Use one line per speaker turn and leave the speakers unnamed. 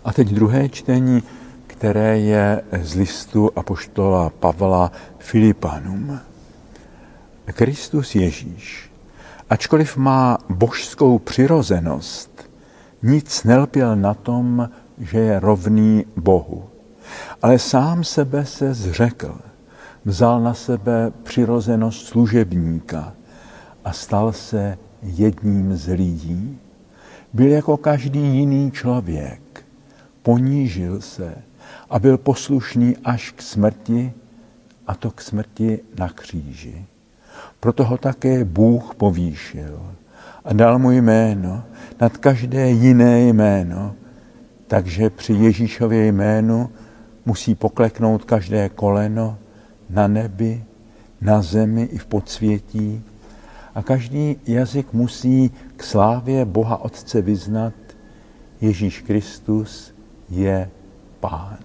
A teď druhé čtení, které je z listu apoštola Pavla Filipanům. Kristus Ježíš, ačkoliv má božskou přirozenost, nic nelpěl na tom, že je rovný Bohu, ale sám sebe se zřekl, vzal na sebe přirozenost služebníka a stal se jedním z lidí. Byl jako každý jiný člověk, ponížil se a byl poslušný až k smrti, a to k smrti na kříži. Proto ho také Bůh povýšil a dal mu jméno nad každé jiné jméno, takže při Ježíšově jménu musí pokleknout každé koleno na nebi, na zemi i v podsvětí a každý jazyk musí k slávě Boha Otce vyznat: Ježíš Kristus je Pán.